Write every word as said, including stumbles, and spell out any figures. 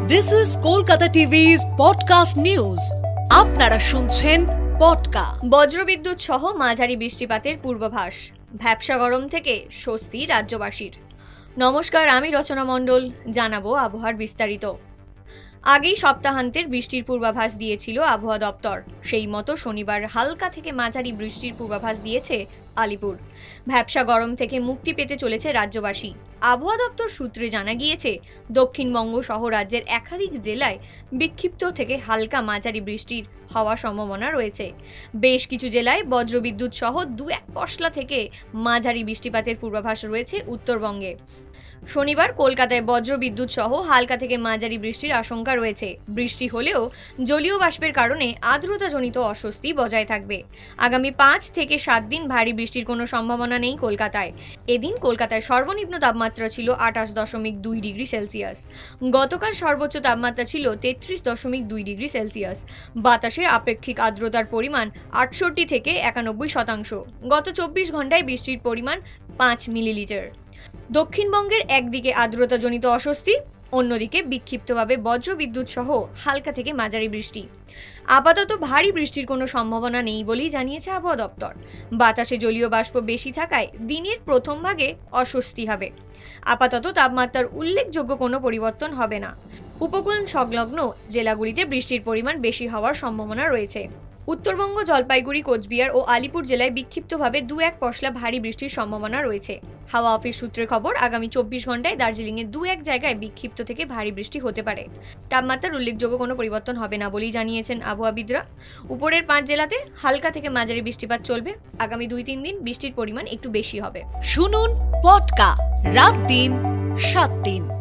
This is Kolkata টিভি's podcast news. আপনারা শুনছেন পডকা। বজ্রবিদ্যুৎ সহ মাঝারি বৃষ্টিপাতের পূর্বাভাস, ভ্যাপসা গরম থেকে স্বস্তি রাজ্যবাসীর। নমস্কার, আমি রচনা মণ্ডল। জানাবো আবহাওয়ার বিস্তারিত। আগেই সপ্তাহান্তের বৃষ্টির পূর্বাভাস দিয়েছিল আবহাওয়া দপ্তর। সেই মতো শনিবার হালকা থেকে মাঝারি বৃষ্টির পূর্বাভাস দিয়েছে আলিপুর। ভ্যাপসা গরম থেকে মুক্তি পেতে চলেছে রাজ্যবাসী। আবহাওয়া দপ্তর সূত্রে জানা গিয়েছে, দক্ষিণবঙ্গ সহ রাজ্যের একাধিক জেলায় বিক্ষিপ্ত থেকে হালকা মাঝারি বৃষ্টির হওয়ার সম্ভাবনা রয়েছে। বেশ কিছু জেলায় বজ্রবিদ্যুৎ সহ দু এক পশলা থেকে মাঝারি বৃষ্টিপাতের পূর্বাভাস রয়েছে উত্তরবঙ্গে। শনিবার কলকাতায় বজ্রবিদ্যুৎ সহ হালকা থেকে মাঝারি বৃষ্টির আশঙ্কা রয়েছে। বৃষ্টি হলেও জলীয় বাষ্পের কারণে আর্দ্রতাজনিত অস্বস্তি বজায় থাকবে। আগামী পাঁচ থেকে সাত দিন ভারী বৃষ্টির কোনো সম্ভাবনা নেই কলকাতায়। এদিন কলকাতায় সর্বনিম্ন তাপমাত্রা ছিল আঠাশ দশমিক দুই ডিগ্রি সেলসিয়াস। গতকাল সর্বোচ্চ তাপমাত্রা ছিল তেত্রিশ দশমিক দুই ডিগ্রি সেলসিয়াস। বাতাসে আপেক্ষিক আর্দ্রতার পরিমাণ আটষট্টি থেকে একানব্বই শতাংশ। গত চব্বিশ ঘন্টায় বৃষ্টির পরিমাণ পাঁচ মিলিলিটার। দক্ষিণবঙ্গের একদিকে আর্দ্রতাজনিত অস্বস্তি, অন্যদিকে বিক্ষিপ্তভাবে বজ্রবিদ্যুৎ সহ হালকা থেকে মাঝারি বৃষ্টি। আপাতত ভারী বৃষ্টির কোনো সম্ভাবনা নেই বলেই জানিয়েছে আবহাওয়া দপ্তর। বাতাসে জলীয় বাষ্প বেশি থাকায় দিনের প্রথম ভাগে অস্বস্তি হবে। আপাতত তাপমাত্রার উল্লেখযোগ্য কোনো পরিবর্তন হবে না। উপকূল সংলগ্ন জেলাগুলিতে বৃষ্টির পরিমাণ বেশি হওয়ার সম্ভাবনা রয়েছে। উত্তরবঙ্গ, জলপাইগুড়ি, কোচবিহার ও আলিপুর জেলায় বিক্ষিপ্তভাবে দু এক পশলা ভারী বৃষ্টির সম্ভাবনা রয়েছে। হাওয়া অফিস সূত্রে খবর, আগামী চব্বিশ ঘন্টায় দার্জিলিংয়ের দু এক জায়গায় বিক্ষিপ্ত থেকে ভারী বৃষ্টি হতে পারে। তাপমাত্রার উল্লেখযোগ্য কোনো পরিবর্তন হবে না বলেই জানিয়েছেন আবহাওয়াবিদরা। উপরের পাঁচ জেলাতে হালকা থেকে মাঝারি বৃষ্টিপাত চলবে। আগামী দুই তিন দিন বৃষ্টির পরিমাণ একটু বেশি হবে। শুনুন পডকা, রাত দিন সাত দিন।